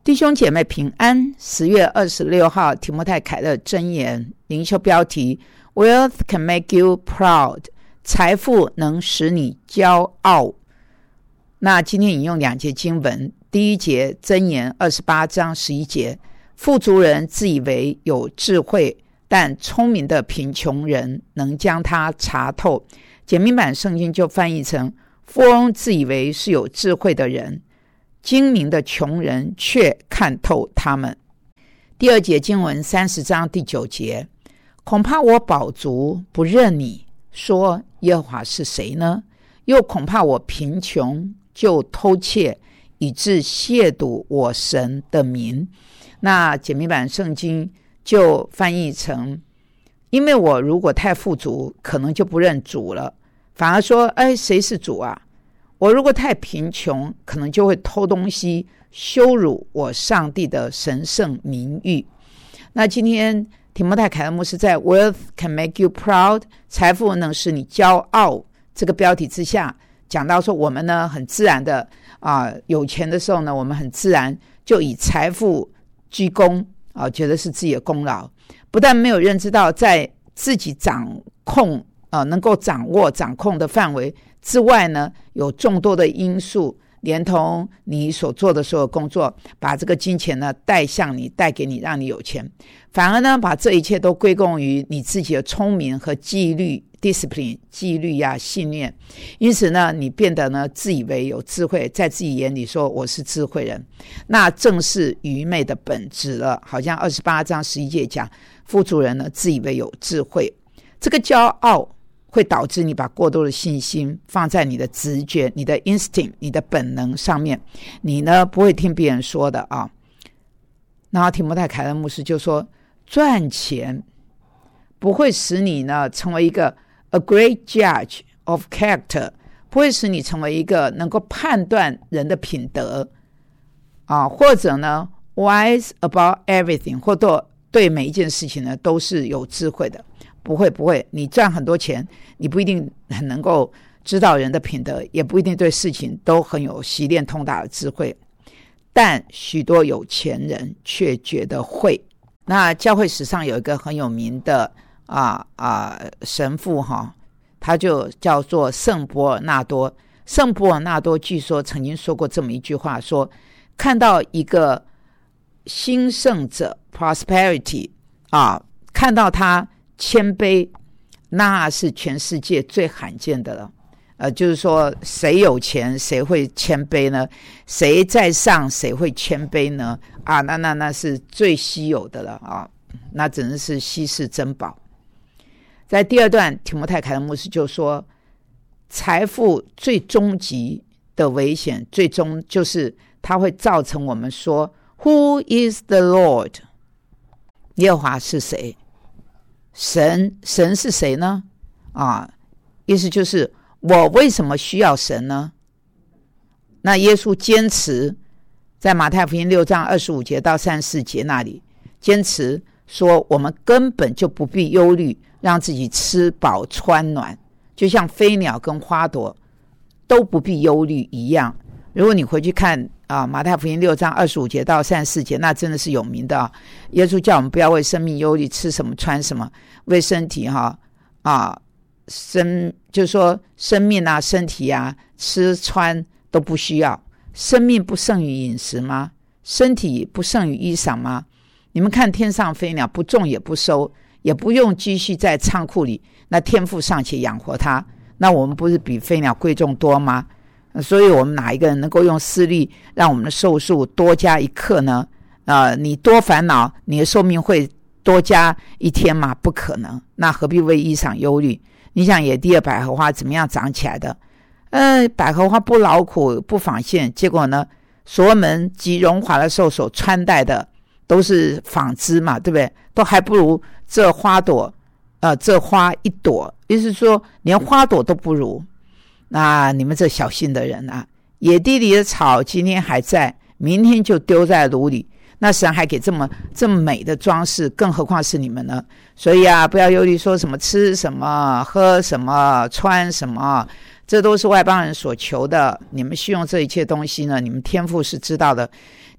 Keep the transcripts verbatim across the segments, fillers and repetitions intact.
弟兄姐妹平安。十月二十六号提摩太凯勒箴言灵修标题 Wealth can make you proud， 财富能使你骄傲。那今天引用两节经文，第一节箴言二十八章十一节，富足人自以为有智慧，但聪明的贫穷人能将它查透。简明版圣经就翻译成，富翁自以为是有智慧的人，精明的穷人却看透他们。第二节经文三十章第九节，恐怕我饱足不认你，说耶和华是谁呢？又恐怕我贫穷就偷窃，以致亵渎我神的名。那简明版圣经就翻译成，因为我如果太富足，可能就不认主了，反而说，哎，谁是主啊？我如果太贫穷，可能就会偷东西，羞辱我上帝的神圣名誉。那今天提摩太凯勒牧师在 Wealth can make you proud， 财富能使你骄傲这个标题之下，讲到说我们呢很自然的啊、呃，有钱的时候呢，我们很自然就以财富居功啊、呃，觉得是自己的功劳，不但没有认知到在自己掌控啊、呃，能够掌握掌控的范围之外呢，有众多的因素，连同你所做的所有工作，把这个金钱呢带向你，带给你，让你有钱。反而呢，把这一切都归功于你自己的聪明和纪律 discipline 纪律呀、啊、信念。因此呢，你变得呢自以为有智慧，在自己眼里说我是智慧人，那正是愚昧的本质了。好像二十八章十一节讲，富足人呢自以为有智慧，这个骄傲会导致你把过多的信心放在你的直觉、你的 instinct、你的本能上面，你呢不会听别人说的啊。然后提摩太凯勒牧师就说，赚钱不会使你呢成为一个 a great judge of character， 不会使你成为一个能够判断人的品德啊，或者呢 wise about everything， 或者对每一件事情呢都是有智慧的。不会不会，你赚很多钱，你不一定很能够知道人的品德，也不一定对事情都很有习练通达的智慧，但许多有钱人却觉得会。那教会史上有一个很有名的啊啊神父哈，他就叫做圣伯尔纳多。圣伯尔纳多据说曾经说过这么一句话，说看到一个兴盛者 prosperity 啊，看到他谦卑，那是全世界最罕见的了。呃，就是说谁有钱谁会谦卑呢？谁在上谁会谦卑呢？啊，那那那是最稀有的了啊，那只能是稀世珍宝。在第二段，提摩太凯勒牧师就说，财富最终极的危险，最终就是它会造成我们说 Who is the Lord？ 耶和华是谁？神神是谁呢？啊，意思就是我为什么需要神呢？那耶稣坚持在马太福音六章二十五节到三十四节那里坚持说，我们根本就不必忧虑，让自己吃饱穿暖，就像飞鸟跟花朵都不必忧虑一样。如果你回去看啊，马太福音六章二十五节到三十四节，那真的是有名的啊。耶稣叫我们不要为生命忧虑，吃什么穿什么，为身体哈啊生就是说生命啊身体啊吃穿都不需要。生命不胜于饮食吗？身体不胜于衣裳吗？你们看天上飞鸟，不种也不收，也不用积蓄在仓库里，那天父尚且养活它，那我们不是比飞鸟贵重多吗？所以我们哪一个人能够用私利让我们的寿数多加一刻呢？呃，你多烦恼，你的寿命会多加一天吗？不可能。那何必为衣裳忧虑？你想野地的百合花怎么样长起来的？呃，百合花不劳苦不纺线，结果呢，所罗门极荣华的时候所穿戴的都是纺织嘛，对不对？都还不如这花朵，呃，这花一朵，意思是说连花朵都不如。那你们这小心的人啊，野地里的草今天还在，明天就丢在炉里，那神还给这么这么美的装饰，更何况是你们呢？所以啊，不要忧虑说什么吃什么喝什么穿什么，这都是外邦人所求的。你们需用这一切东西呢，你们天父是知道的。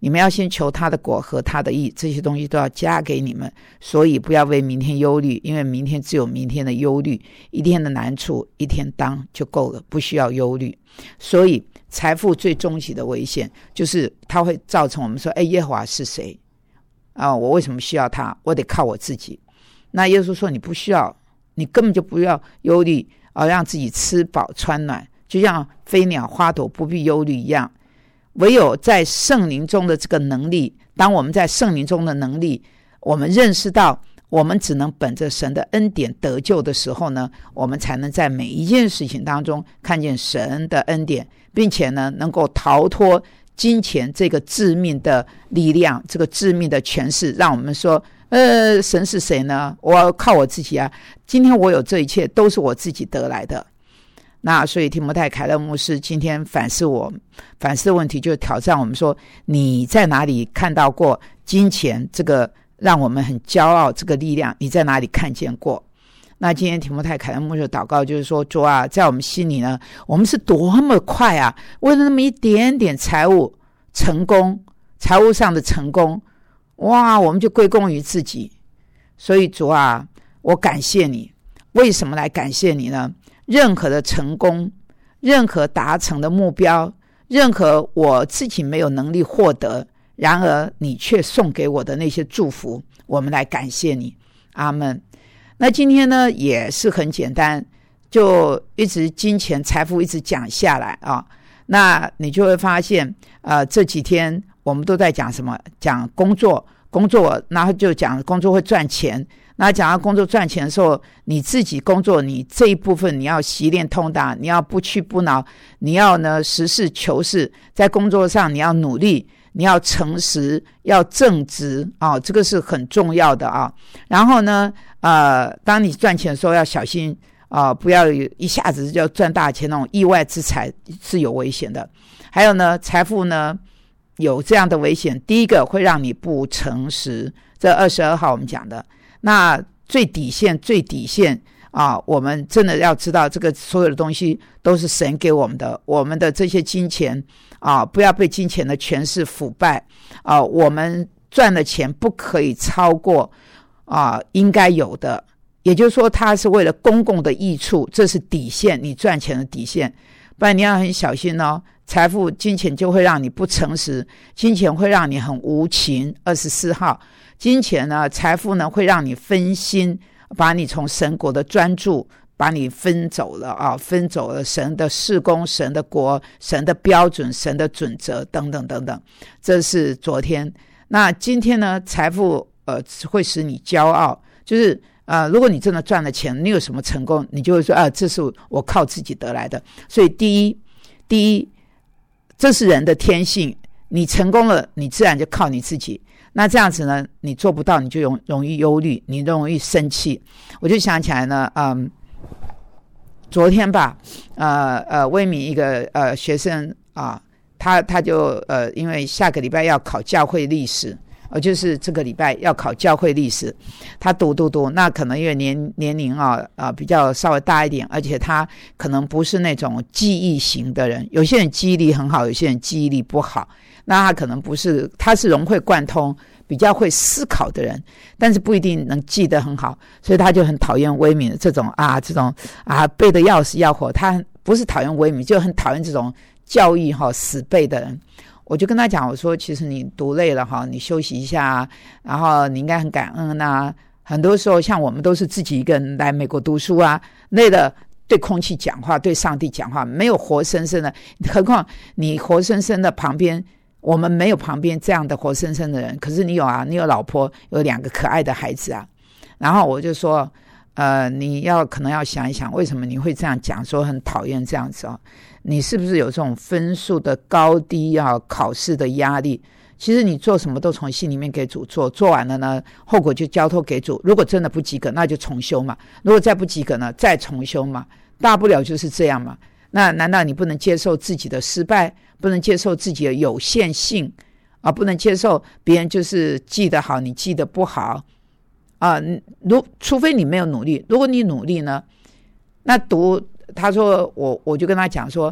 你们要先求他的国和他的义，这些东西都要加给你们。所以不要为明天忧虑，因为明天只有明天的忧虑，一天的难处一天当就够了，不需要忧虑。所以财富最终极的危险就是它会造成我们说，哎，耶和华是谁啊？我为什么需要他？我得靠我自己。那耶稣说你不需要，你根本就不要忧虑啊，让自己吃饱穿暖，就像飞鸟花朵不必忧虑一样。唯有在圣灵中的这个能力，当我们在圣灵中的能力，我们认识到我们只能本着神的恩典得救的时候呢，我们才能在每一件事情当中看见神的恩典，并且呢能够逃脱金钱这个致命的力量，这个致命的权势，让我们说呃，神是谁呢？我要靠我自己啊，今天我有这一切都是我自己得来的。那所以提摩太凯勒牧师今天反思我反思的问题，就是挑战我们说，你在哪里看到过金钱这个让我们很骄傲这个力量？你在哪里看见过？那今天提摩太凯勒牧师的祷告就是说，主啊，在我们心里呢，我们是多么快啊，为了那么一点点财务成功，财务上的成功，哇，我们就归功于自己。所以主啊，我感谢你。为什么来感谢你呢？任何的成功，任何达成的目标，任何我自己没有能力获得，然而你却送给我的那些祝福，我们来感谢你。阿们。那今天呢也是很简单，就一直金钱财富一直讲下来啊，那你就会发现呃，这几天我们都在讲什么？讲工作工作，然后就讲工作会赚钱。那讲到工作赚钱的时候，你自己工作，你这一部分你要习练通达，你要不屈不挠，你要呢实事求是，在工作上你要努力，你要诚实，要正直啊，这个是很重要的啊。然后呢，呃，当你赚钱的时候要小心啊，不要一下子就赚大钱，那种意外之财是有危险的。还有呢，财富呢有这样的危险，第一个会让你不诚实，这二十二号我们讲的。那最底线最底线啊，我们真的要知道，这个所有的东西都是神给我们的，我们的这些金钱啊，不要被金钱的权势腐败啊，我们赚的钱不可以超过啊应该有的，也就是说它是为了公共的益处，这是底线，你赚钱的底线。不然你要很小心哦，财富金钱就会让你不诚实，金钱会让你很无情。二十四号金钱呢，财富呢会让你分心，把你从神国的专注把你分走了啊，分走了神的事工、神的国、神的标准、神的准则等等等等。这是昨天。那今天呢，财富呃会使你骄傲，就是呃，如果你真的赚了钱，你有什么成功，你就会说啊，这是我靠自己得来的。所以第一，第一，这是人的天性，你成功了，你自然就靠你自己。那这样子呢，你做不到，你就容容易忧虑，你容易生气。我就想起来呢，嗯，昨天吧，呃呃，威敏一个呃学生啊，他他就呃，因为下个礼拜要考教会历史。呃，就是这个礼拜要考教会历史，他读读读，那可能因为年年龄啊啊比较稍微大一点，而且他可能不是那种记忆型的人，有些人记忆力很好，有些人记忆力不好，那他可能不是，他是融会贯通，比较会思考的人，但是不一定能记得很好，所以他就很讨厌威敏这种啊这种啊背得要死要活，他不是讨厌威敏，就很讨厌这种教育哈、哦、死背的人。我就跟他讲，我说其实你读累了哈，你休息一下啊，然后你应该很感恩啊。很多时候像我们都是自己一个人来美国读书啊，累了对空气讲话，对上帝讲话，没有活生生的，何况你活生生的旁边，我们没有旁边这样的活生生的人，可是你有啊，你有老婆，有两个可爱的孩子啊。然后我就说呃，你要可能要想一想，为什么你会这样讲，说很讨厌这样子哦？你是不是有这种分数的高低啊，考试的压力？其实你做什么都从心里面给主做，做完了呢，后果就交托给主。如果真的不及格，那就重修嘛；如果再不及格呢，再重修嘛。大不了就是这样嘛。那难道你不能接受自己的失败，不能接受自己的有限性啊？不能接受别人就是记得好，你记得不好啊？如除非你没有努力，如果你努力呢，那读。他说我我就跟他讲说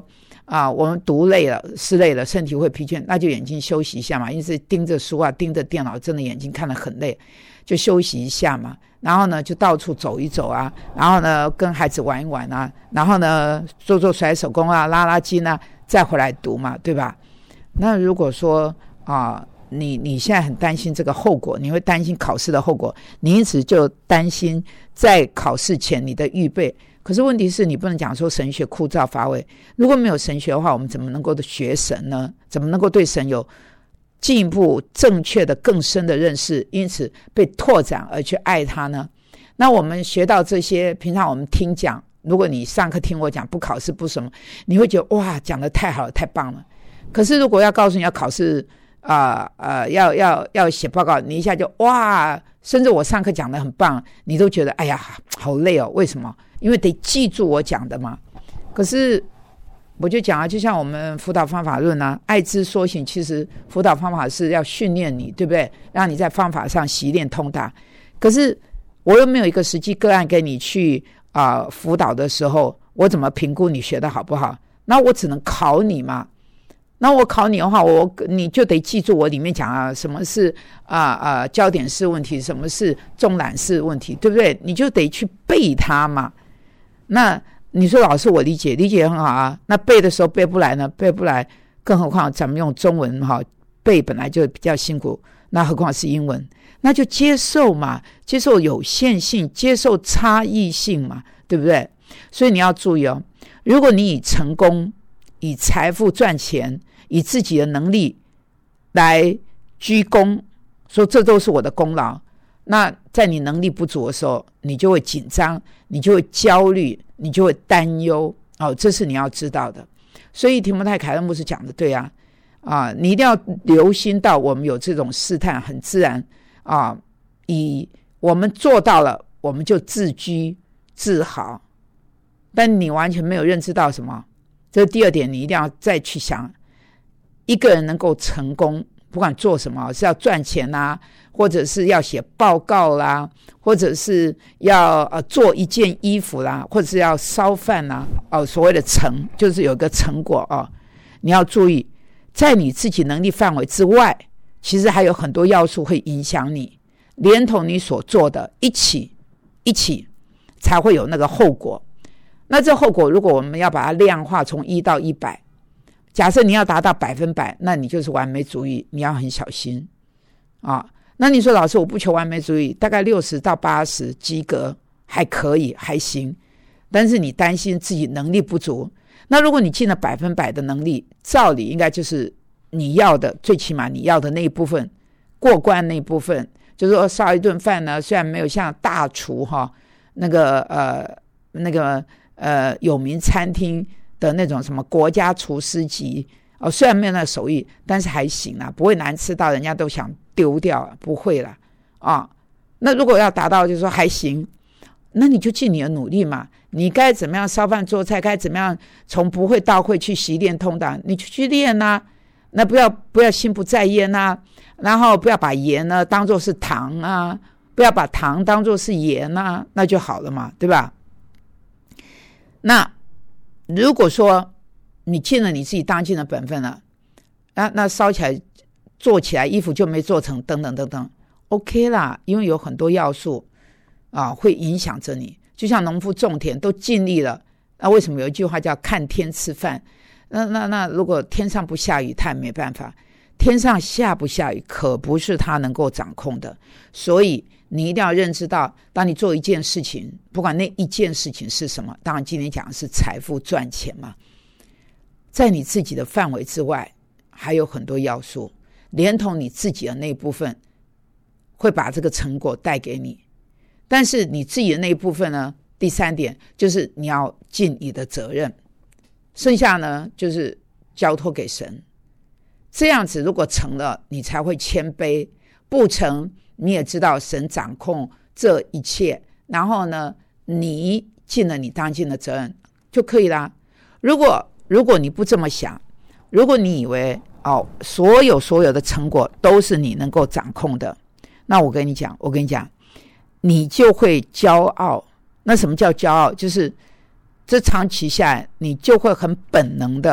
啊，我们读累了思累了，身体会疲倦，那就眼睛休息一下嘛，因为是盯着书啊盯着电脑，真的眼睛看得很累，就休息一下嘛。然后呢就到处走一走啊，然后呢跟孩子玩一玩啊，然后呢做做甩手工啊拉拉筋啊，再回来读嘛，对吧？那如果说啊你你现在很担心这个后果，你会担心考试的后果，你一直就担心在考试前你的预备。可是问题是你不能讲说神学枯燥乏味，如果没有神学的话，我们怎么能够学神呢？怎么能够对神有进一步正确的更深的认识，因此被拓展而去爱他呢？那我们学到这些，平常我们听讲，如果你上课听我讲不考试不什么，你会觉得哇讲得太好了太棒了。可是如果要告诉你要考试啊呃, 呃要要要写报告，你一下就哇，甚至我上课讲得很棒，你都觉得哎呀好累哦。为什么？因为得记住我讲的嘛。可是我就讲啊，就像我们辅导方法论啊，爱之说行，其实辅导方法是要训练你，对不对？让你在方法上习练通达。可是我又没有一个实际个案给你去啊、呃、辅导的时候，我怎么评估你学的好不好？那我只能考你嘛。那我考你的话，我你就得记住我里面讲啊，什么是啊啊、呃、焦点式问题，什么是中览式问题，对不对？你就得去背它嘛。那你说老师我理解理解很好啊，那背的时候背不来呢？背不来，更何况咱们用中文哈背本来就比较辛苦，那何况是英文？那就接受嘛，接受有限性，接受差异性嘛，对不对？所以你要注意哦，如果你以成功、以财富赚钱、以自己的能力来居功，说这都是我的功劳，那在你能力不足的时候，你就会紧张，你就会焦虑，你就会担忧哦，这是你要知道的。所以提摩太凯勒牧师讲的对啊，啊，你一定要留心到我们有这种试探，很自然啊，以我们做到了，我们就自居自豪，但你完全没有认知到什么。这是第二点，你一定要再去想，一个人能够成功，不管做什么，是要赚钱啦，或者是要写报告啦，或者是要呃做一件衣服啦，或者是要烧饭啦，哦，所谓的成就是有个成果哦。你要注意，在你自己能力范围之外，其实还有很多要素会影响你，连同你所做的一起一起才会有那个后果。那这后果如果我们要把它量化，从一到一百，假设你要达到百分百，那你就是完美主义，你要很小心啊。那你说老师我不求完美主义，大概六十到八十及格还可以还行，但是你担心自己能力不足，那如果你尽了百分百的能力，照理应该就是你要的，最起码你要的那一部分过关，那一部分就是说烧一顿饭呢，虽然没有像大厨哈那个呃那个呃有名餐厅的那种什么国家厨师级哦，虽然没有那个手艺，但是还行啦，不会难吃到人家都想丢掉，不会啦啊。那如果要达到就是说还行，那你就尽你的努力嘛，你该怎么样烧饭做菜，该怎么样从不会到会去习练通达，你就去练啊。那不要不要心不在焉啊，然后不要把盐呢当作是糖啊，不要把糖当作是盐啊，那就好了嘛，对吧？那如果说你尽了你自己当尽的本分了，那那烧起来做起来衣服就没做成等等等等 OK 啦，因为有很多要素啊会影响着你，就像农夫种田都尽力了，那为什么有一句话叫看天吃饭？那那那如果天上不下雨他也没办法，天上下不下雨可不是他能够掌控的。所以你一定要认知到，当你做一件事情，不管那一件事情是什么，当然今天讲的是财富赚钱嘛，在你自己的范围之外还有很多要素，连同你自己的那一部分会把这个成果带给你，但是你自己的那一部分呢，第三点就是你要尽你的责任，剩下呢就是交托给神。这样子如果成了，你才会谦卑，不成你也知道神掌控这一切，然后呢你尽了你当尽的责任就可以啦。如果如果你不这么想，如果你以为哦所有所有的成果都是你能够掌控的，那我跟你讲我跟你讲你就会骄傲。那什么叫骄傲？就是这长期下来你就会很本能的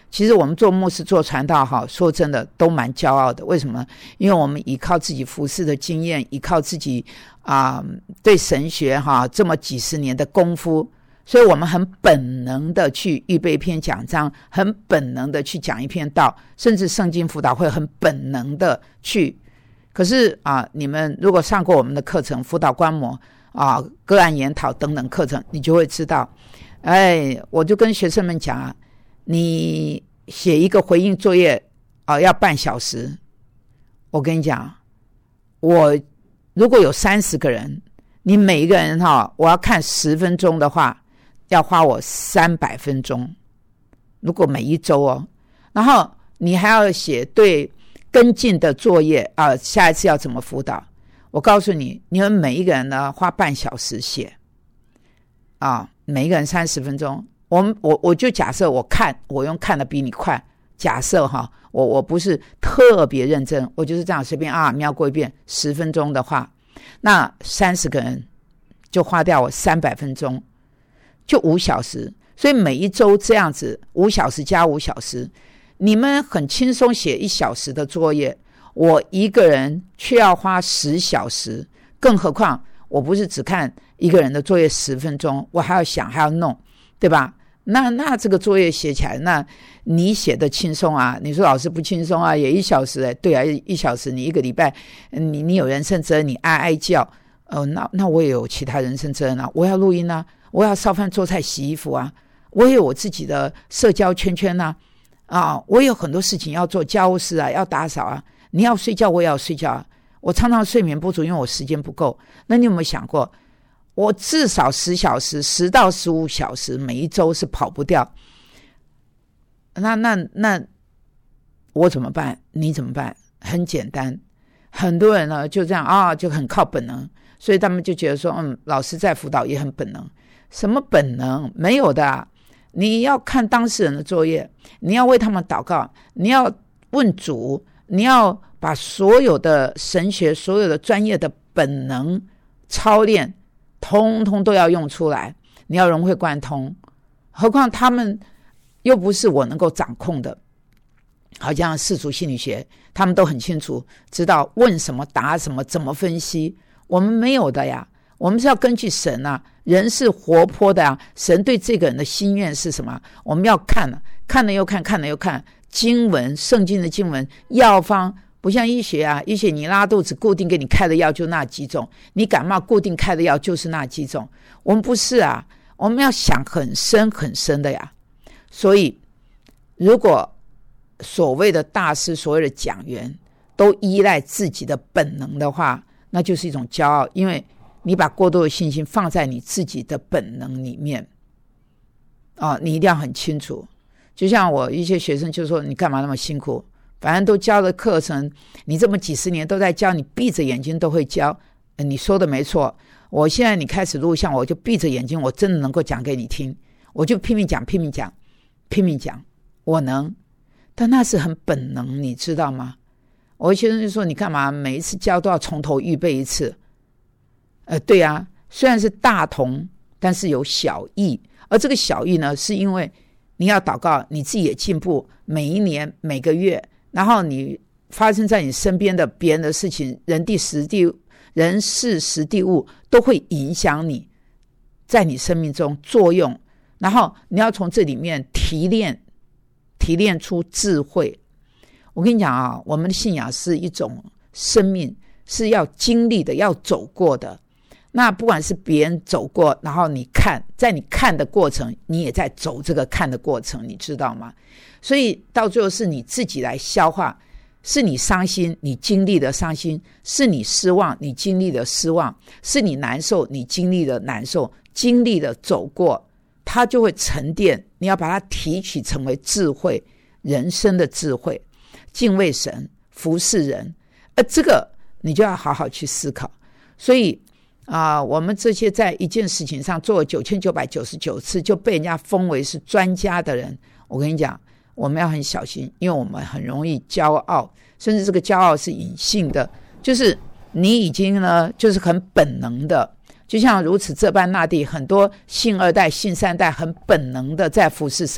其实我们做牧师做传道哈，说真的都蛮骄傲的。为什么？因为我们依靠自己服事的经验，依靠自己啊、呃、对神学哈这么几十年的功夫，所以我们很本能的去预备一篇讲章，很本能的去讲一篇道，甚至圣经辅导会很本能的去。可是啊，你们如果上过我们的课程，辅导观摩啊、个案研讨等等课程，你就会知道，哎，我就跟学生们讲啊，你写一个回应作业啊，要半小时。我跟你讲，我如果有三十个人，你每一个人哈，我要看十分钟的话，要花我三百分钟。如果每一周哦，然后你还要写对跟进的作业啊，下一次要怎么辅导？我告诉你，你们每一个人呢，花半小时写啊，每一个人三十分钟。我们我我就假设我看我用看的比你快，假设哈，我我不是特别认真，我就是这样随便啊瞄过一遍，十分钟的话，那三十个人就花掉我三百分钟，就五小时。所以每一周这样子，五小时加五小时，你们很轻松写一小时的作业，我一个人却要花十小时，更何况我不是只看一个人的作业十分钟，我还要想还要弄，对吧？那那这个作业写起来，那你写的轻松啊？你说老师不轻松啊？也一小时哎，对啊，一小时你一个礼拜，你你有人生责任，你哀哀叫，呃，那那我也有其他人生责任啊，我要录音啊，我要烧饭做菜洗衣服啊，我也有我自己的社交圈圈啊，啊，我有很多事情要做，家务事啊，要打扫啊，你要睡觉我也要睡觉啊，我常常睡眠不足，因为我时间不够。那你有没有想过？我至少十小时，十到十五小时，每一周是跑不掉。那那那，我怎么办？你怎么办？很简单，很多人呢就这样啊，就很靠本能，所以他们就觉得说，嗯，老师在辅导也很本能。什么本能？没有的啊！你要看当事人的作业，你要为他们祷告，你要问主，你要把所有的神学、所有的专业的本能操练。通通都要用出来，你要融会贯通，何况他们又不是我能够掌控的。好像世俗心理学，他们都很清楚知道问什么答什么，怎么分析，我们没有的呀。我们是要根据神啊，人是活泼的啊，神对这个人的心愿是什么，我们要看了看了又看，看了又看经文，圣经的经文，药方。不像医学啊，医学你拉肚子固定给你开的药就那几种，你感冒固定开的药就是那几种。我们不是啊，我们要想很深很深的呀。所以如果所谓的大师，所谓的讲员都依赖自己的本能的话，那就是一种骄傲，因为你把过多的信心放在你自己的本能里面啊，你一定要很清楚。就像我一些学生就说，你干嘛那么辛苦，反正都教的课程，你这么几十年都在教，你闭着眼睛都会教。呃、你说的没错，我现在你开始录像，我就闭着眼睛，我真的能够讲给你听，我就拼命讲拼命讲拼命讲，我能。但那是很本能，你知道吗？我学生就说，你干嘛每一次教都要从头预备一次？呃，对啊，虽然是大同，但是有小异，而这个小异呢，是因为你要祷告，你自己也进步，每一年每个月，然后你发生在你身边的别人的事情，人地时地人事时地物都会影响你，在你生命中作用，然后你要从这里面提炼提炼出智慧。我跟你讲啊，我们的信仰是一种生命，是要经历的，要走过的。那不管是别人走过，然后你看，在你看的过程，你也在走这个看的过程，你知道吗？所以到最后是你自己来消化，是你伤心，你经历的伤心，是你失望，你经历的失望，是你难受，你经历的难受，经历的走过，它就会沉淀，你要把它提取成为智慧，人生的智慧，敬畏神，服侍人，而这个你就要好好去思考。所以啊，我们这些在一件事情上做了九千九百九十九次就被人家封为是专家的人，我跟你讲，我们要很小心，因为我们很容易骄傲，甚至这个骄傲是隐性的，就是你已经呢，就是很本能的，就像如此这般那地，很多信二代、信三代很本能的在服侍神，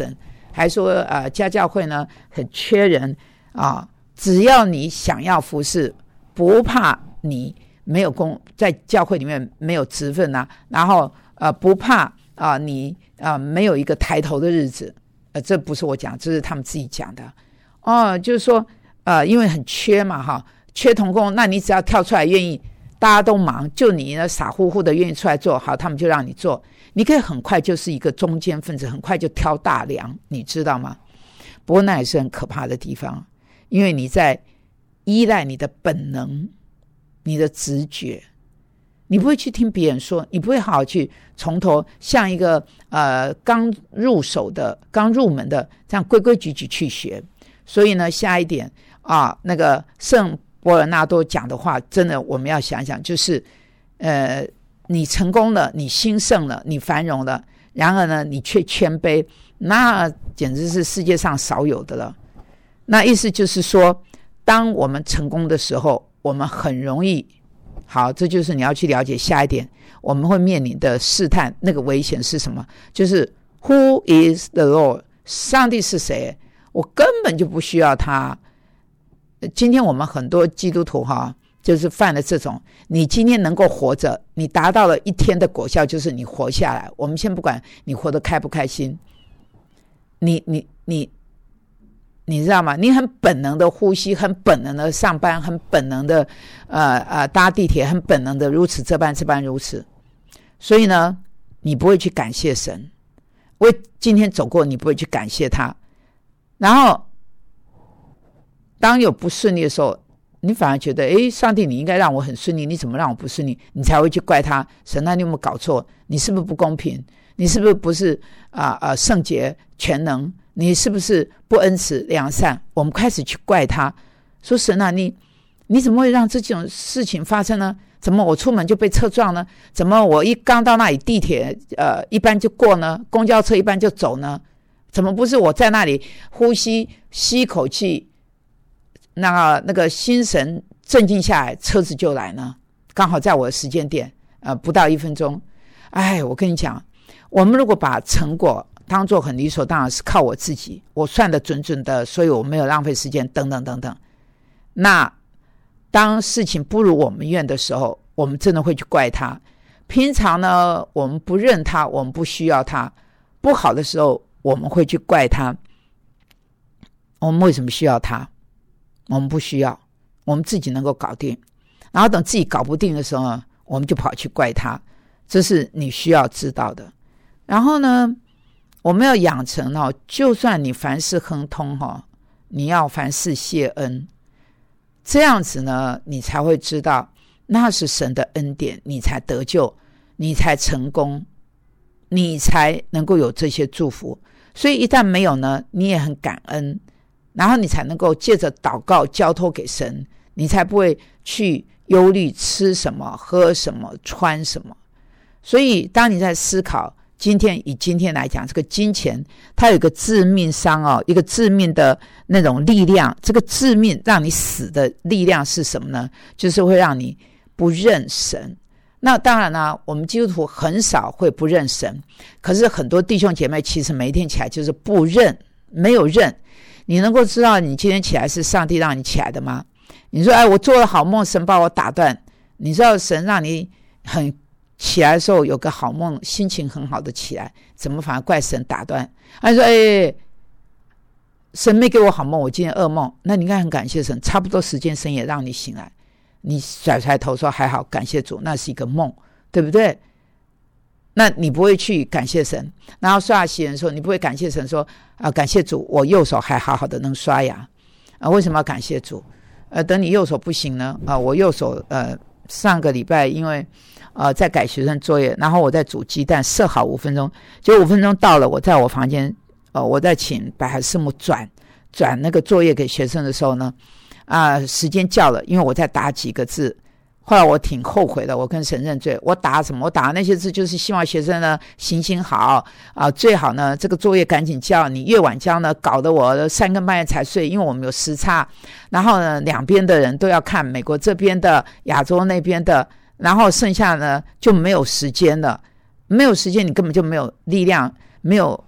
还说呃家教会呢很缺人啊，只要你想要服侍，不怕你没有工，在教会里面没有职分啊，然后呃不怕啊、呃、你啊、呃、没有一个抬头的日子，呃这不是我讲，这是他们自己讲的哦，就是说呃因为很缺嘛哈，缺同工，那你只要跳出来愿意，大家都忙，就你呢傻乎乎的愿意出来做，好，他们就让你做，你可以很快就是一个中间分子，很快就挑大梁，你知道吗？不过那也是很可怕的地方，因为你在依赖你的本能，你的直觉，你不会去听别人说，你不会好好去从头像一个呃刚入手的刚入门的这样规规矩矩去学。所以呢下一点啊，那个圣伯尔纳多讲的话真的我们要想想，就是呃你成功了，你兴盛了，你繁荣了，然而呢你却谦卑，那简直是世界上少有的了。那意思就是说，当我们成功的时候，我们很容易，好，这就是你要去了解下一点，我们会面临的试探，那个危险是什么？就是 Who is the Lord？ 上帝是谁？我根本就不需要他。今天我们很多基督徒哈，就是犯了这种，你今天能够活着，你达到了一天的果效，就是你活下来。我们先不管你活得开不开心，你你你你知道吗？你很本能的呼吸，很本能的上班，很本能的呃呃搭地铁，很本能的如此这般这般如此。所以呢，你不会去感谢神，为今天走过，你不会去感谢他。然后当有不顺利的时候，你反而觉得诶，上帝你应该让我很顺利，你怎么让我不顺利？你才会去怪他，神啊，你有没有搞错？你是不是不公平？你是不是不是啊啊圣洁全能？你是不是不恩慈良善？我们开始去怪他，说神啊，你你怎么会让这种事情发生呢？怎么我出门就被车撞呢？怎么我一刚到那里地铁呃一般就过呢？公交车一般就走呢？怎么不是我在那里呼吸吸口气，那个那个心神镇静下来，车子就来呢？刚好在我的时间点，呃，不到一分钟。哎，我跟你讲，我们如果把成果当作很理所当然，是靠我自己，我算得准准的，所以我没有浪费时间，等等等等。那当事情不如我们愿的时候，我们真的会去怪他。平常呢，我们不认他，我们不需要他。不好的时候，我们会去怪他。我们为什么需要他？我们不需要，我们自己能够搞定。然后等自己搞不定的时候呢，我们就跑去怪他。这是你需要知道的。然后呢，我们要养成哦，就算你凡事亨通哈，你要凡事谢恩，这样子呢，你才会知道那是神的恩典，你才得救，你才成功，你才能够有这些祝福。所以一旦没有呢，你也很感恩，然后你才能够借着祷告交托给神，你才不会去忧虑吃什么、喝什么、穿什么。所以当你在思考今天，以今天来讲，这个金钱它有一个致命伤哦，一个致命的那种力量。这个致命让你死的力量是什么呢？就是会让你不认神。那当然啦，我们基督徒很少会不认神，可是很多弟兄姐妹其实每一天起来就是不认，没有认。你能够知道你今天起来是上帝让你起来的吗？你说哎，我做了好梦，神把我打断。你知道神让你很起来的时候有个好梦，心情很好的起来，怎么反而怪神打断？他说哎，神没给我好梦，我今天噩梦。那你应该很感谢神，差不多时间神也让你醒来，你甩甩头说还好，感谢主，那是一个梦，对不对？那你不会去感谢神，然后刷牙洗脸的时候，你不会感谢神说啊，感谢主，我右手还好好的能刷牙啊？为什么要感谢主？呃，等你右手不行呢？啊，我右手呃上个礼拜因为呃在改学生作业，然后我在煮鸡蛋，设好五分钟，结果五分钟到了，我在我房间呃我在请百海师母转转那个作业给学生的时候呢，啊、呃，时间叫了，因为我在打几个字。后来我挺后悔的，我跟神认罪。我打什么？我打那些字就是希望学生呢行行好啊、呃，最好呢这个作业赶紧交。你越晚交呢，搞得我三更半夜才睡，因为我们有时差。然后呢，两边的人都要看，美国这边的、亚洲那边的，然后剩下呢就没有时间了。没有时间，你根本就没有力量，没有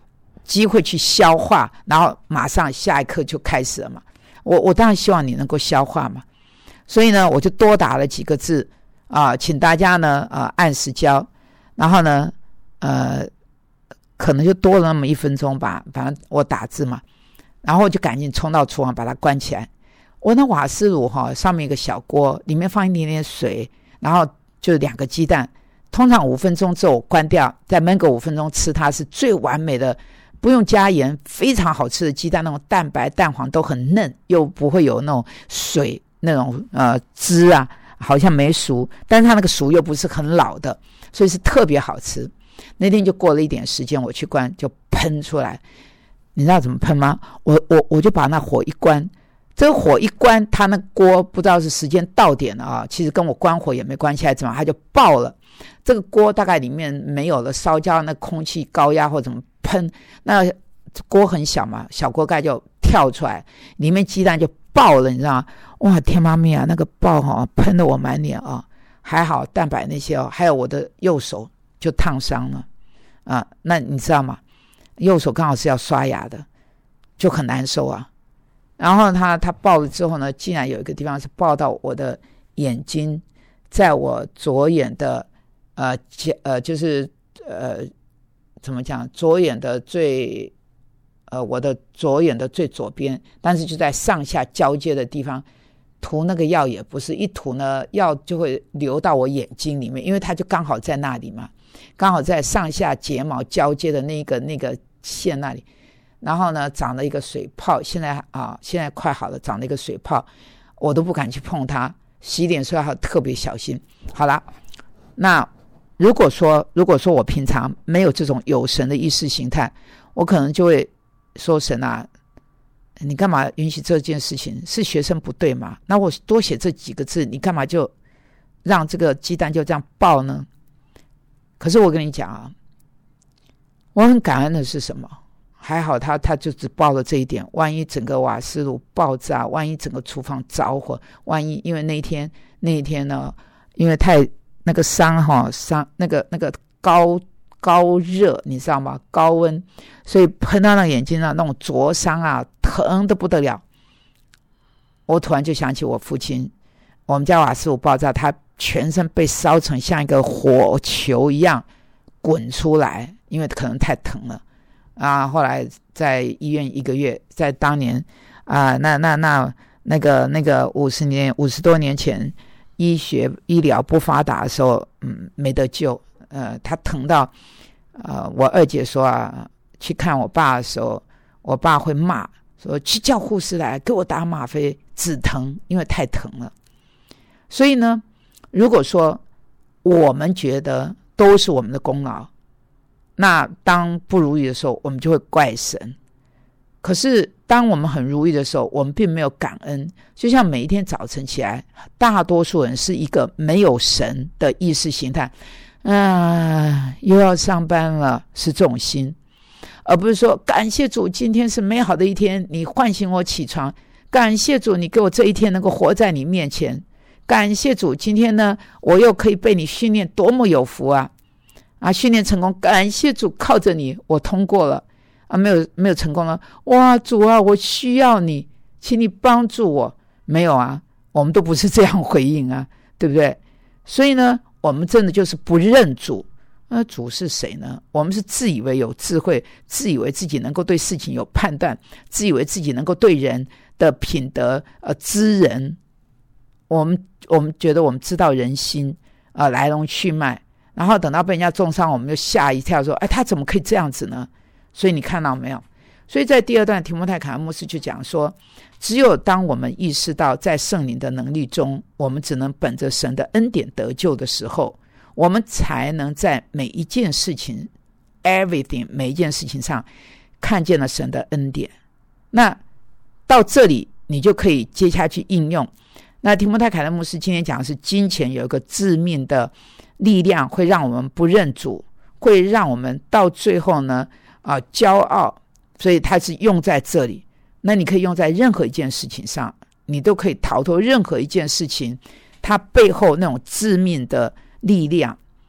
机会去消化，然后马上下一刻就开始了嘛。我我当然希望你能够消化嘛，所以呢，我就多打了几个字啊，请大家呢啊按时交，然后呢呃可能就多了那么一分钟吧，反正我打字嘛，然后我就赶紧冲到厨房把它关起来。我那瓦斯炉哈、哦、上面一个小锅，里面放一点点水，然后就两个鸡蛋，通常五分钟之后关掉，再焖个五分钟吃它是最完美的。不用加盐，非常好吃的鸡蛋，那种蛋白蛋黄都很嫩，又不会有那种水那种呃汁啊，好像没熟，但是它那个熟又不是很老的，所以是特别好吃。那天就过了一点时间，我去关就喷出来，你知道怎么喷吗？我我我就把那火一关，这个火一关，它那锅不知道是时间到点了啊，其实跟我关火也没关系，怎么它就爆了。这个锅大概里面没有了烧焦，那空气高压或怎么喷，那锅很小嘛，小锅盖就跳出来，里面鸡蛋就爆了，你知道吗？哇，天妈咪啊，那个爆哈、哦，喷得我满脸啊！还好蛋白那些哦，还有我的右手就烫伤了啊。那你知道吗？右手刚好是要刷牙的，就很难受啊。然后它它爆了之后呢，竟然有一个地方是爆到我的眼睛，在我左眼的呃呃就是呃。怎么讲？左眼的最，呃，我的左眼的最左边，但是就在上下交接的地方，涂那个药也不是一涂呢，药就会流到我眼睛里面，因为它就刚好在那里嘛，刚好在上下睫毛交接的那个那个线那里，然后呢，长了一个水泡，现在啊，现在快好了，长了一个水泡，我都不敢去碰它，洗脸时候要特别小心。好了，那。如果说如果说我平常没有这种有神的意识形态，我可能就会说神啊，你干嘛允许这件事情？是学生不对吗？那我多写这几个字，你干嘛就让这个鸡蛋就这样爆呢？可是我跟你讲啊，我很感恩的是什么？还好他他就只爆了这一点，万一整个瓦斯炉爆炸，万一整个厨房着火，万一因为那一天那一天呢，因为太那个伤哈伤那个那个高高热你知道吗？高温，所以喷到那个眼睛上那种灼伤啊，疼得不得了。我突然就想起我父亲，我们家瓦斯炉爆炸，他全身被烧成像一个火球一样滚出来，因为可能太疼了啊。后来在医院一个月，在当年啊，那那那那个那个五十年五十多年前。医学医疗不发达的时候，嗯，没得救。呃，他疼到，呃，我二姐说啊，去看我爸的时候，我爸会骂说去叫护士来给我打吗啡止疼，因为太疼了。所以呢，如果说我们觉得都是我们的功劳，那当不如意的时候，我们就会怪神。可是当我们很如意的时候，我们并没有感恩。就像每一天早晨起来，大多数人是一个没有神的意识形态，啊，又要上班了，是这种心，而不是说感谢主，今天是美好的一天，你唤醒我起床，感谢主，你给我这一天能够活在你面前，感谢主，今天呢，我又可以被你训练，多么有福啊！啊，训练成功，感谢主，靠着你，我通过了。啊，没有没有成功了，哇，主啊，我需要你，请你帮助我。没有啊，我们都不是这样回应啊，对不对？所以呢，我们真的就是不认主。那主是谁呢？我们是自以为有智慧，自以为自己能够对事情有判断，自以为自己能够对人的品德呃知人。我们我们觉得我们知道人心呃来龙去脉，然后等到被人家重伤，我们就吓一跳，说，哎，他怎么可以这样子呢？所以你看到没有？所以在第二段提摩太凯恩牧师就讲说，只有当我们意识到在圣灵的能力中，我们只能本着神的恩典得救的时候，我们才能在每一件事情 everything 每一件事情上看见了神的恩典。那到这里你就可以接下去应用。那提摩太凯恩牧师今天讲的是金钱有一个致命的力量，会让我们不认主，会让我们到最后呢啊，骄傲，所以它是用在这里。那你可以用在任何一件事情上，你都可以逃脱任何一件事情它背后那种致命的力量。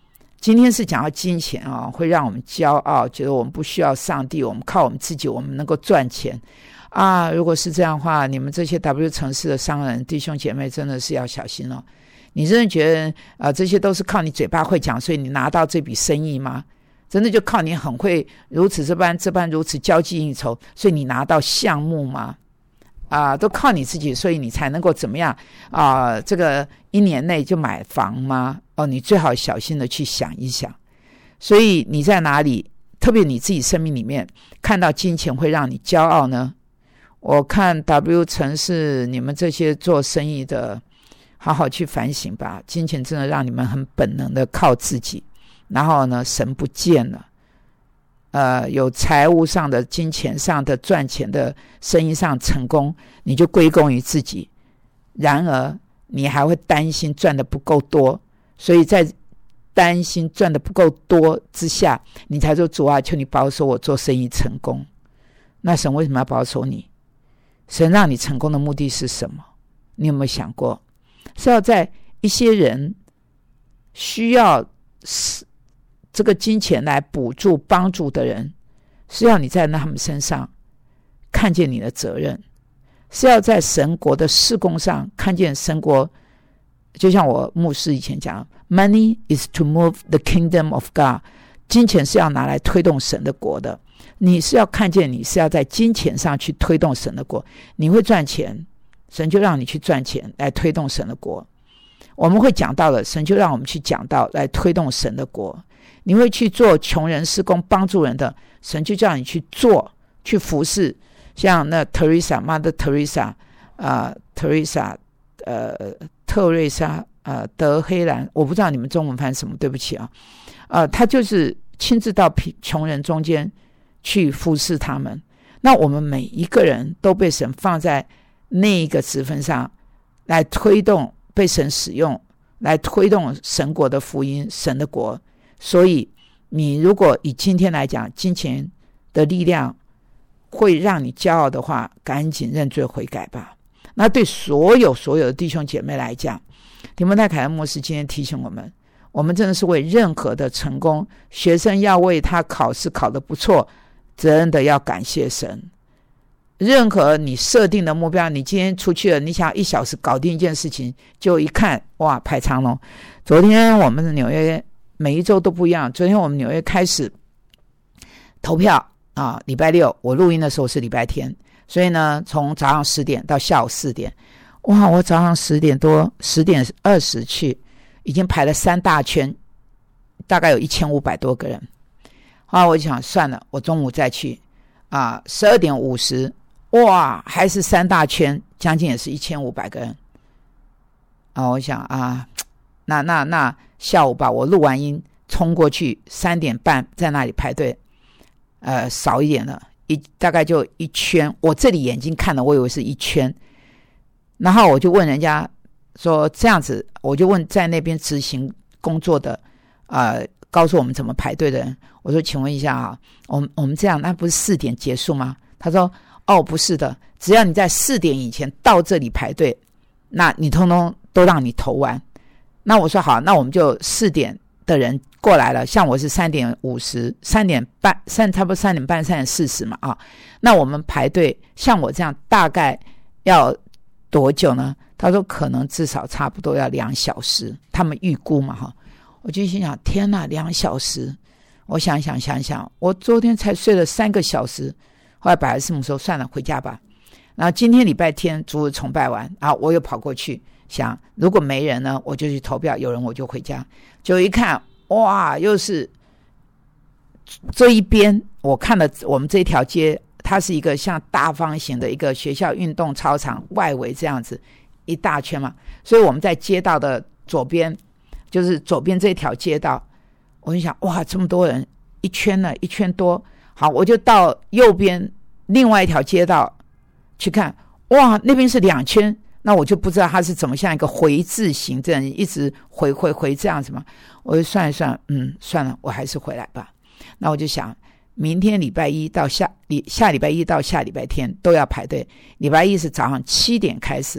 今天是讲到金钱啊，会让我们骄傲，觉得我们不需要上帝，我们靠我们自己，我们能够赚钱啊。如果是这样的话，你们这些 W 城市的商人弟兄姐妹真的是要小心哦。你真的觉得啊，这些都是靠你嘴巴会讲，所以你拿到这笔生意吗？真的就靠你很会如此这般这般如此交际应酬，所以你拿到项目吗？啊，都靠你自己，所以你才能够怎么样啊？这个一年内就买房吗？哦，你最好小心的去想一想。所以你在哪里，特别你自己生命里面看到金钱会让你骄傲呢？我看 W 城市你们这些做生意的，好好去反省吧。金钱真的让你们很本能的靠自己，然后呢，神不见了。呃，有财务上的、金钱上的、赚钱的、生意上成功，你就归功于自己。然而，你还会担心赚的不够多，所以在担心赚的不够多之下，你才说主啊，求你保守我做生意成功。那神为什么要保守你？神让你成功的目的是什么？你有没有想过？是要在一些人需要这个金钱来补助帮助的人，是要你在他们身上看见你的责任，是要在神国的事工上看见神国。就像我牧师以前讲， Money is to move the kingdom of God， 金钱是要拿来推动神的国的。你是要看见你是要在金钱上去推动神的国，你会赚钱，神就让你去赚钱来推动神的国。我们会讲到了，神就让我们去讲到来推动神的国。你会去做穷人事工帮助人的，神就叫你去做，去服侍。像那 Teresa Mother Teresa 呃 Teresa 呃特瑞莎呃德黑兰，我不知道你们中文翻什么，对不起啊。呃他就是亲自到穷人中间去服侍他们。那我们每一个人都被神放在那一个职分上来推动，被神使用来推动神国的福音，神的国。所以你如果以今天来讲，金钱的力量会让你骄傲的话，赶紧认罪悔改吧。那对所有所有的弟兄姐妹来讲，提摩太凯恩牧师今天提醒我们，我们真的是为任何的成功，学生要为他考试考得不错，真的要感谢神。任何你设定的目标，你今天出去了，你想一小时搞定一件事情，就一看哇排长龙。昨天我们的纽约每一周都不一样，昨天我们纽约开始投票啊，礼拜六，我录音的时候是礼拜天，所以呢从早上十点到下午四点，哇，我早上十点多十点二十去，已经排了三大圈，大概有一千五百多个人。啊，我就想算了，我中午再去啊，十二点五十，哇，还是三大圈，将近也是一千五百个人。啊，我想啊，那那那下午吧，我录完音冲过去，三点半在那里排队，呃，少一点了，一大概就一圈，我这里眼睛看了，我以为是一圈，然后我就问人家说这样子，我就问在那边执行工作的，呃，告诉我们怎么排队的人，我说请问一下啊，我们我们这样，那不是四点结束吗？他说哦，不是的，只要你在四点以前到这里排队，那你通通都让你投完。那我说好，那我们就四点的人过来了，像我是三点五十，三点半，三差不多三点半，三点四十嘛啊。那我们排队，像我这样大概要多久呢？他说可能至少差不多要两小时，他们预估嘛哈。我就心想，天哪，两小时！我想想想想，我昨天才睡了三个小时。后来百合师母说算了，回家吧。然后今天礼拜天主日崇拜完，然后我又跑过去想，如果没人呢，我就去投票；有人我就回家。就一看，哇，又是这一边。我看了我们这条街，它是一个像大方形的一个学校运动操场外围这样子一大圈嘛，所以我们在街道的左边，就是左边这条街道，我就想，哇，这么多人，一圈呢，一圈多。好，我就到右边另外一条街道去看，哇，那边是两圈，那我就不知道它是怎么像一个回字形这样一直回回回这样子嘛。我就算一算，嗯，算了，我还是回来吧。那我就想，明天礼拜一到下下礼拜一到下礼拜天都要排队。礼拜一是早上七点开始，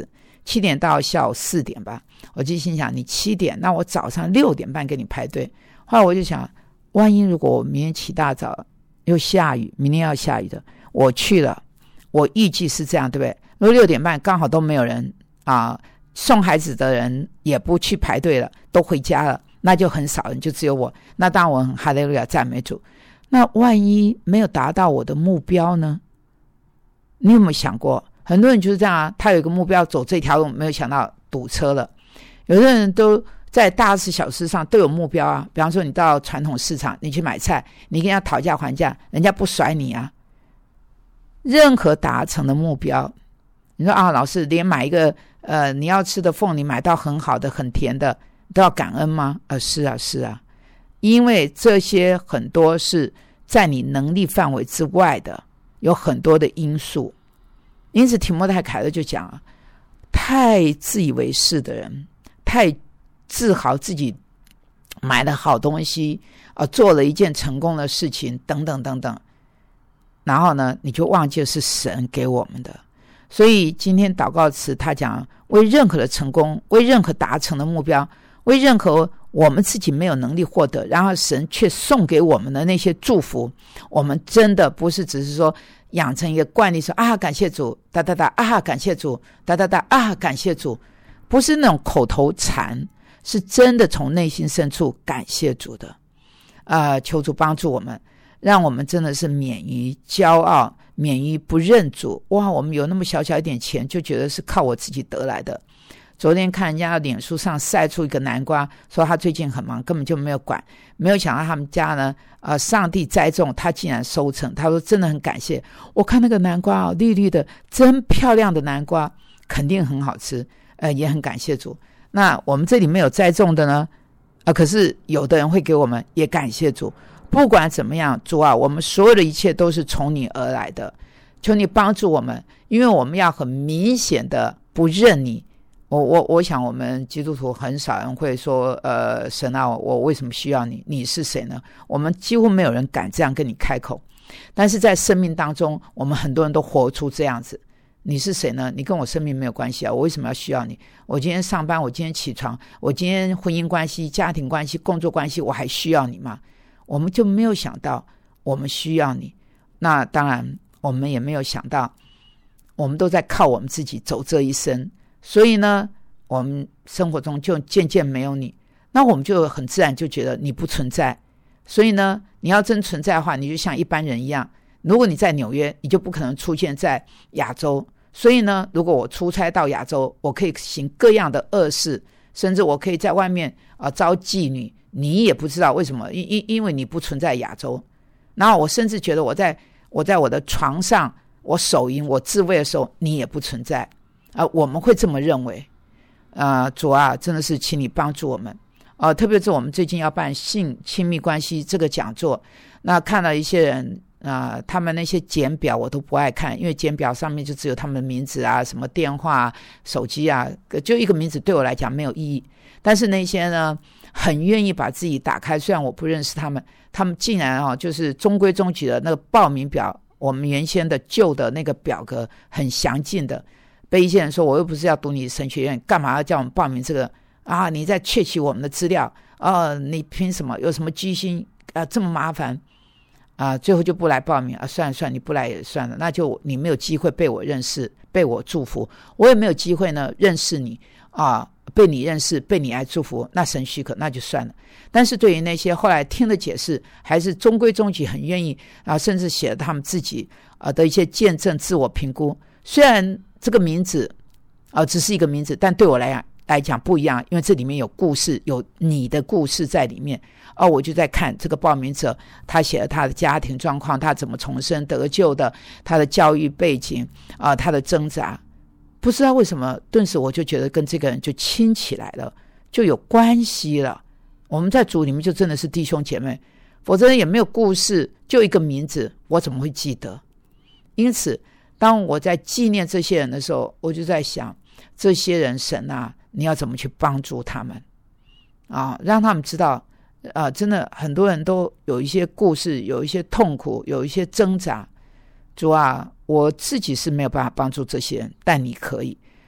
七点到下午四点吧。我就心想，你七点，那我早上六点半给你排队。后来我就想，万一如果我明天起大早又下雨，明天要下雨的，我去了，我预计是这样，对不对？如果六点半刚好都没有人啊，送孩子的人也不去排队了，都回家了，那就很少人，就只有我。那当然我很哈利路亚赞美主。那万一没有达到我的目标呢？你有没有想过？很多人就是这样啊，他有一个目标走这条路，没有想到堵车了。有的人都在大事小事上都有目标啊，比方说你到传统市场，你去买菜，你跟人家讨价还价，人家不甩你啊。任何达成的目标，你说啊，老师连买一个呃你要吃的凤梨买到很好的很甜的都要感恩吗？呃，是啊是啊，因为这些很多是在你能力范围之外的，有很多的因素。因此提摩太凯勒就讲啊，太自以为是的人，太自豪自己买了好东西啊，做了一件成功的事情等等等等，然后呢你就忘记了是神给我们的。所以今天祷告词他讲，为任何的成功，为任何达成的目标，为任何我们自己没有能力获得，然后神却送给我们的那些祝福，我们真的不是只是说养成一个惯例，说啊感谢主哒哒哒，啊感谢主哒哒哒，啊感谢主，不是那种口头禅，是真的从内心深处感谢主的。呃，求主帮助我们，让我们真的是免于骄傲，免于不认主。哇，我们有那么小小一点钱，就觉得是靠我自己得来的。昨天看人家脸书上晒出一个南瓜，说他最近很忙，根本就没有管，没有想到他们家呢，呃，上帝栽种，他竟然收成。他说真的很感谢。我看那个南瓜哦，绿绿的，真漂亮的南瓜，肯定很好吃，呃，也很感谢主。那我们这里没有栽种的呢，呃，可是有的人会给我们，也感谢主。不管怎么样，主啊，我们所有的一切都是从你而来的，求你帮助我们，因为我们要很明显的不认你。我我我想我们基督徒很少人会说，呃，神啊，我为什么需要你？你是谁呢？我们几乎没有人敢这样跟你开口。但是在生命当中，我们很多人都活出这样子。你是谁呢？你跟我生命没有关系啊，我为什么要需要你？我今天上班，我今天起床，我今天婚姻关系、家庭关系、工作关系，我还需要你吗？我们就没有想到我们需要你。那当然我们也没有想到，我们都在靠我们自己走这一生。所以呢，我们生活中就渐渐没有你，那我们就很自然就觉得你不存在。所以呢，你要真存在的话，你就像一般人一样，如果你在纽约，你就不可能出现在亚洲。所以呢，如果我出差到亚洲，我可以行各样的恶事，甚至我可以在外面啊、呃、招妓女，你也不知道为什么，因因因为你不存在亚洲。然后我甚至觉得我在我在我的床上，我手淫，我自慰的时候，你也不存在啊、呃，我们会这么认为。呃，主啊，真的是请你帮助我们。呃，特别是我们最近要办性亲密关系这个讲座，那看了一些人啊、呃，他们那些简表我都不爱看，因为简表上面就只有他们的名字啊、什么电话、手机啊，就一个名字对我来讲没有意义。但是那些呢，很愿意把自己打开，虽然我不认识他们，他们竟然啊，就是中规中矩的那个报名表，我们原先的旧的那个表格很详尽的，被一些人说我又不是要读你神学院，干嘛要叫我们报名这个啊？你在窃取我们的资料啊？你凭什么？有什么居心啊？这么麻烦啊？最后就不来报名啊？算了算了，你不来也算了，那就你没有机会被我认识，被我祝福，我也没有机会呢认识你啊，被你认识，被你来祝福，那神许可那就算了。但是对于那些后来听了解释，还是中规中矩，很愿意啊，甚至写了他们自己啊的一些见证、自我评估，虽然这个名字啊、呃、只是一个名字，但对我来讲来讲不一样，因为这里面有故事，有你的故事在里面。哦，我就在看这个报名者，他写了他的家庭状况，他怎么重生得救的，他的教育背景啊、呃，他的挣扎，不知道为什么，顿时我就觉得跟这个人就亲起来了，就有关系了。我们在主里面就真的是弟兄姐妹，否则也没有故事，就一个名字，我怎么会记得？因此当我在纪念这些人的时候，我就在想，这些人神啊，你要怎么去帮助他们啊？让他们知道啊，真的很多人都有一些故事，有一些痛苦，有一些挣扎。主啊，我自己是没有办法帮助这些人，但你可以。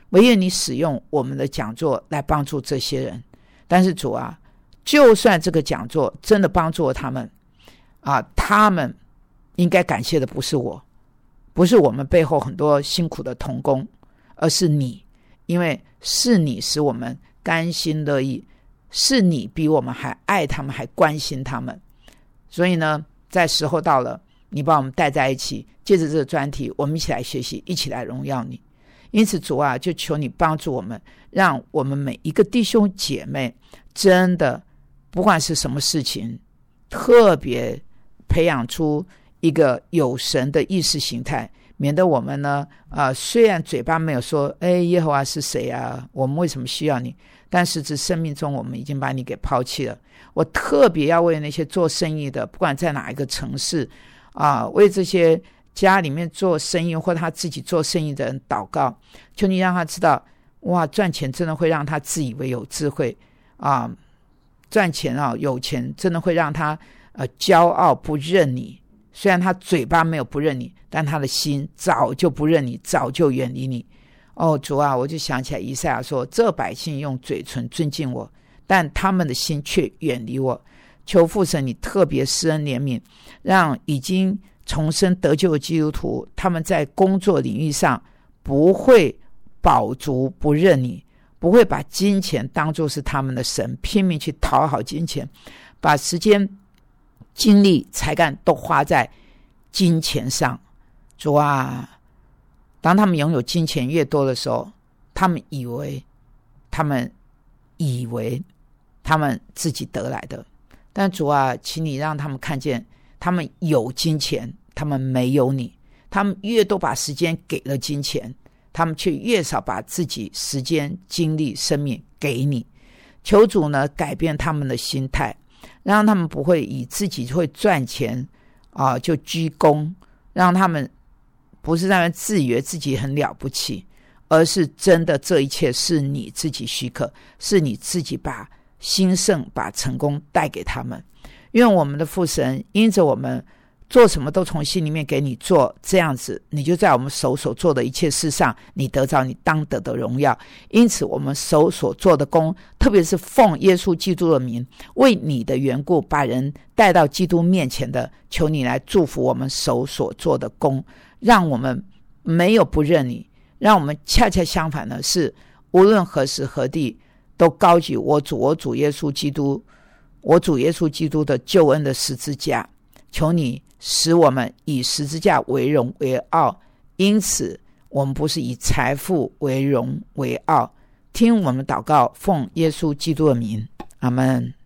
唯愿你使用我们的讲座来帮助这些人。但是主啊，就算这个讲座真的帮助了他们啊，他们应该感谢的不是我，不是我们背后很多辛苦的同工，而是你，因为是你使我们甘心乐意，是你比我们还爱他们，还关心他们。所以呢，在时候到了，你把我们带在一起，借着这个专题，我们一起来学习，一起来荣耀你。因此主啊，就求你帮助我们，让我们每一个弟兄姐妹真的不管是什么事情，特别培养出一个有神的意识形态，免得我们呢呃，虽然嘴巴没有说哎，耶和华是谁啊，我们为什么需要你，但实质生命中我们已经把你给抛弃了。我特别要为那些做生意的，不管在哪一个城市啊，为这些家里面做生意或他自己做生意的人祷告，求你让他知道，哇，赚钱真的会让他自以为有智慧啊，赚钱啊，有钱真的会让他呃骄傲不认你。虽然他嘴巴没有不认你，但他的心早就不认你，早就远离你。哦，主啊，我就想起来以赛亚说，这百姓用嘴唇尊敬我，但他们的心却远离我。求父神你特别施恩怜悯，让已经重生得救的基督徒，他们在工作领域上不会饱足不认你，不会把金钱当作是他们的神，拼命去讨好金钱，把时间精力才干都花在金钱上。主啊，当他们拥有金钱越多的时候，他们以为他们以为他们自己得来的，但主啊，请你让他们看见，他们有金钱，他们没有你。他们越多把时间给了金钱，他们却越少把自己时间精力生命给你。求主呢改变他们的心态，让他们不会以自己会赚钱啊就居功，让他们不是在那自以为自己很了不起，而是真的这一切是你自己许可，是你自己把兴盛把成功带给他们。愿我们的父神因着我们做什么都从心里面给你做，这样子你就在我们手所做的一切事上，你得着你当得的荣耀。因此我们手所做的工，特别是奉耶稣基督的名，为你的缘故把人带到基督面前的，求你来祝福我们手所做的工，让我们没有不认你，让我们恰恰相反的是，无论何时何地都高举我主我主耶稣基督我主耶稣基督的救恩的十字架。求你使我们以十字架为荣为傲，因此我们不是以财富为荣为傲。听我们祷告，奉耶稣基督的名，阿们。